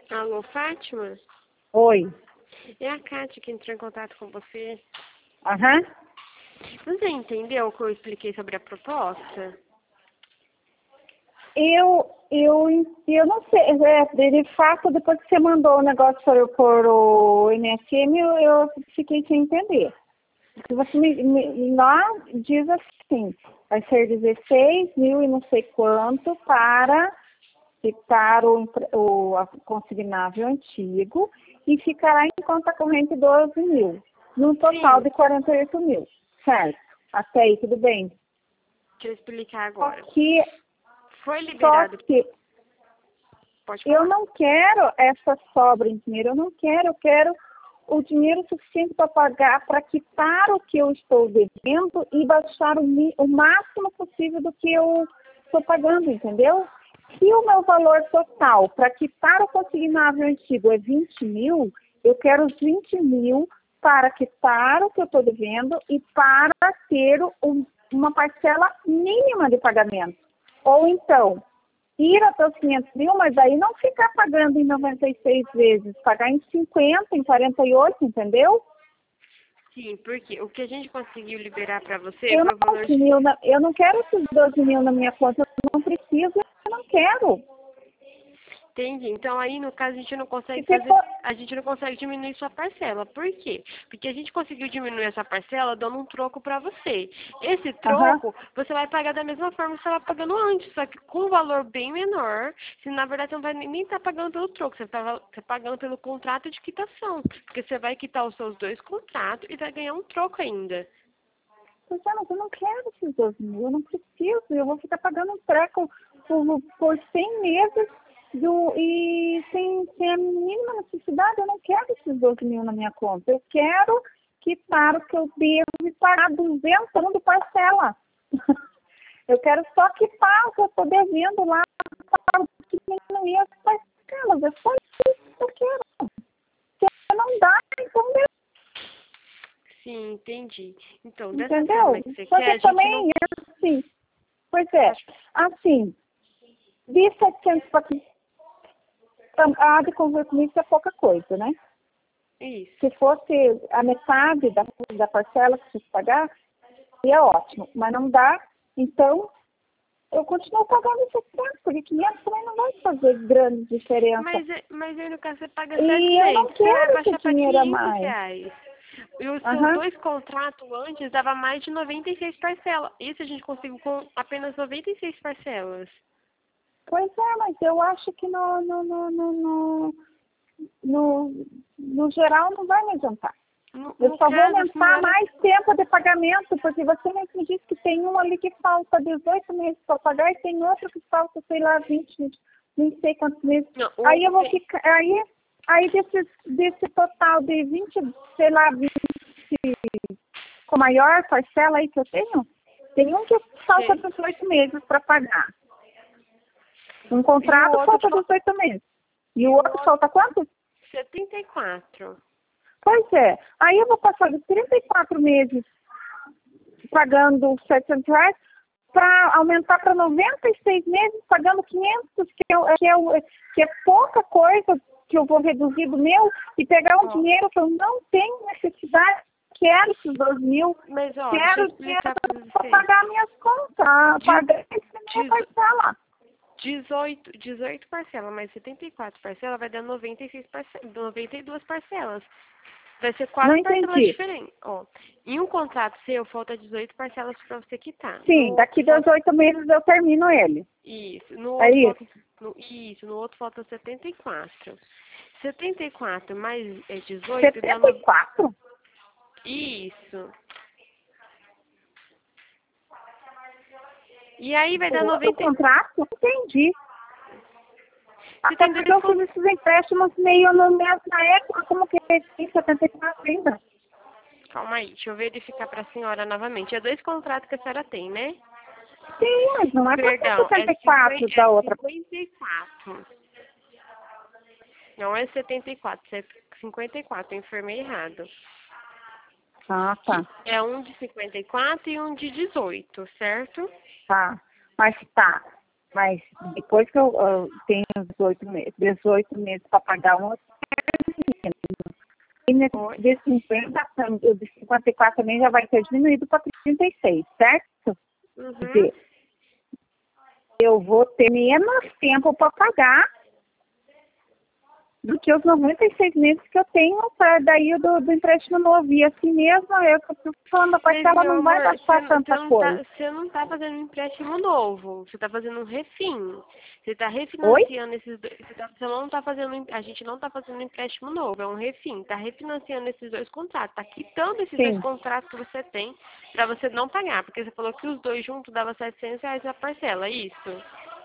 Alô, Fátima? Oi. É a Kátia que entrou em contato com você. Aham. Você entendeu o que eu expliquei sobre a proposta? Eu não sei, de fato, depois que você mandou o negócio por o MSM, eu fiquei sem entender. Se você lá diz assim, vai ser 16 mil e não sei quanto para quitar o consignável antigo e ficará em conta corrente 12 mil, num total Sim. de 48 mil, certo? Até aí tudo bem. Deixa eu explicar Só agora. que, Foi liberado. Pode falar. eu não quero essa sobra em dinheiro, eu quero o dinheiro suficiente para pagar, para quitar o que eu estou devendo e baixar o máximo possível do que eu estou pagando, entendeu? Se o meu valor total para quitar o consignável antigo é 20 mil, eu quero os 20 mil para quitar o que eu estou devendo e para ter uma parcela mínima de pagamento. Ou então, ir até os 500 mil, mas aí não ficar pagando em 96 vezes, pagar em 50, em 48, entendeu? Sim, porque o que a gente conseguiu liberar para você Eu foi o valor... eu não quero esses 12 mil na minha conta, eu não preciso, eu não quero. Entendi. Então aí no caso a gente não consegue Se fazer, for, a gente não consegue diminuir sua parcela. Por quê? Porque a gente conseguiu diminuir essa parcela dando um troco para você. Esse aham. troco você vai pagar da mesma forma que você estava pagando antes, só que com um valor bem menor. Se na verdade você não vai nem estar pagando pelo troco, você está pagando pelo contrato de quitação, porque você vai quitar os seus dois contratos e vai ganhar um troco ainda. Pois é, mas eu não quero esses 12 mil, eu não preciso, eu vou ficar pagando um treco por 100 meses e sem a mínima necessidade, eu não quero esses 12 mil na minha conta, eu quero quitar o que eu devo e pagar 200 de parcela. Eu quero só quitar o que eu estou devendo lá para diminuir as parcelas, é só isso que eu quero. Se não dá, então Sim, entendi. Então, dessa forma entendeu? que você Só quer, que a gente não... também, assim, pois é, assim, de 700 para há de conver comigo que é pouca coisa, né? Isso. Se fosse a metade da parcela que você pagar, seria ótimo, mas não dá, então eu continuo pagando 700, porque 500 também não vai fazer grande diferença. Mas aí no caso você paga E eu não 700, você vai quero baixar esse para dinheiro a 500 mais. reais. E os seus Aham. dois contratos antes dava mais de 96 parcelas. Isso a gente conseguiu com apenas 96 parcelas. Pois é, mas eu acho que no geral não vai me adiantar. No, Eu no só vou caso, a aumentar senhora... mais tempo de pagamento, porque você mesmo disse que tem um ali que falta 18 meses para pagar e tem outro que falta, sei lá, 20, nem sei quantos meses. Não, Aí eu vou ficar, aí desse total de 20, sei lá, 20, com a maior parcela aí que eu tenho, tem um que falta 18 meses para pagar. Um E o contrato outro falta 18 meses. E o outro falta quanto? 74. Pois é. Aí eu vou passar de 34 meses pagando R$ 700 para aumentar para 96 meses pagando 500, que é pouca coisa que eu vou reduzir do meu e pegar um dinheiro que eu não tenho necessidade. Quero esses 12 mil, Mas, ó, deixa eu quero dinheiro explicar para para você. pagar minhas contas, pagar essa minha parcela. 18 parcelas, mais 74 parcelas, vai dar 92 parcelas. Vai ser Não 4 parcelas entendi. diferentes. Ó, em um contrato seu, falta 18 parcelas para você quitar. Sim, No daqui outro, falta... 18 meses eu termino ele. Isso. No É outro, isso? falta... no outro falta 74. 74 mais 18 dá... 74? Isso. E aí vai dar O outro 90... contrato? Entendi. Você Até tem porque dois eu fiz esses empréstimos meio no mês na época, como que tem 74 ainda? Calma aí, deixa eu verificar para a senhora novamente. É dois contratos que a senhora tem, né? Sim, mas não é para Perdão, é 74 da outra. 54. Não é 74, é 54, eu informei errado. Ah, tá. É um de 54 e um de 18, certo? Tá. Mas tá. Mas depois que eu tenho 18 meses para pagar um e de 50, de 54 também já vai ter diminuído para 36, certo? Uhum. Quer dizer, eu vou ter menos tempo para pagar do que os 96 meses que eu tenho para daí do empréstimo novo. E assim mesmo, eu estou falando, a parcela não vai baixar tanta coisa. Você não está fazendo um empréstimo novo, você está fazendo um refim. Você está Oi? refinanciando esses dois. Você não está fazendo, a gente não está fazendo um empréstimo novo, é um refim. Está refinanciando esses dois contratos, está quitando esses dois Sim. contratos que você tem para você não pagar, porque você falou que os dois juntos dava R$ 700 a parcela, é isso?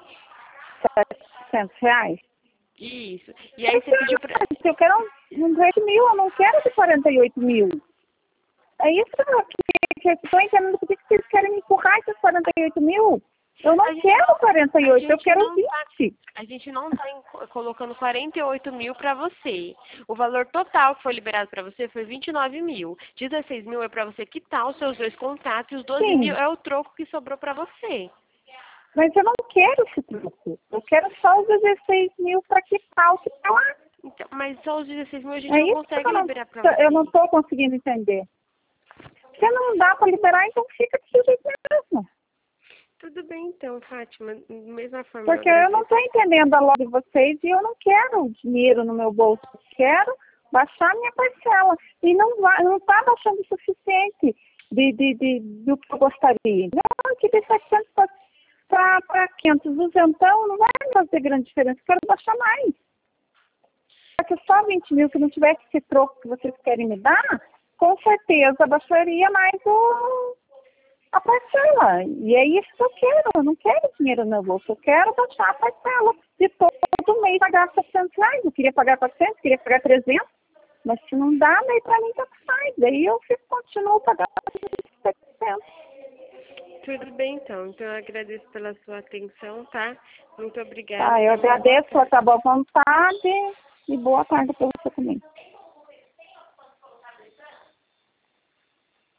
R$700. Isso. E aí você pediu para... Eu quero um 20 mil, eu não quero de 48 mil. É isso que eu estou entendendo, por que vocês querem me empurrar esses 48 mil? Eu não quero 48, eu quero 20. A gente não está colocando 48 mil para você. O valor total que foi liberado para você foi 29 mil. 16 mil é para você quitar os seus dois contratos e os 12 Sim. mil é o troco que sobrou para você. Mas eu não quero esse troco. Eu quero só os 16 mil para quitar o que está lá. Então, mas só os 16 mil a gente É não isso consegue que liberar para você. eu não estou conseguindo entender. Se não dá para liberar, então fica desse jeito mesmo. Tudo bem então, Fátima. Da mesma forma. Porque eu não estou entendendo a loja de vocês e eu não quero dinheiro no meu bolso. Eu quero baixar minha parcela. E não está baixando o suficiente do que eu gostaria. Não, que de 700 para 500. Então não vai fazer grande diferença. Eu quero baixar mais. Porque só 20 mil que não tivesse esse troco que vocês querem me dar, com certeza baixaria mais a parcela. E é isso que eu quero. Eu não quero dinheiro no meu bolso. Eu quero baixar a parcela de todo mês pagar R$700. Eu queria pagar 400, queria pagar 300. Mas se não dá, daí para mim tá sai. Daí eu continuo pagando 700. Tudo bem então. Então eu agradeço pela sua atenção, tá? Muito obrigada. Eu agradeço a tua boa vontade e boa tarde para você também.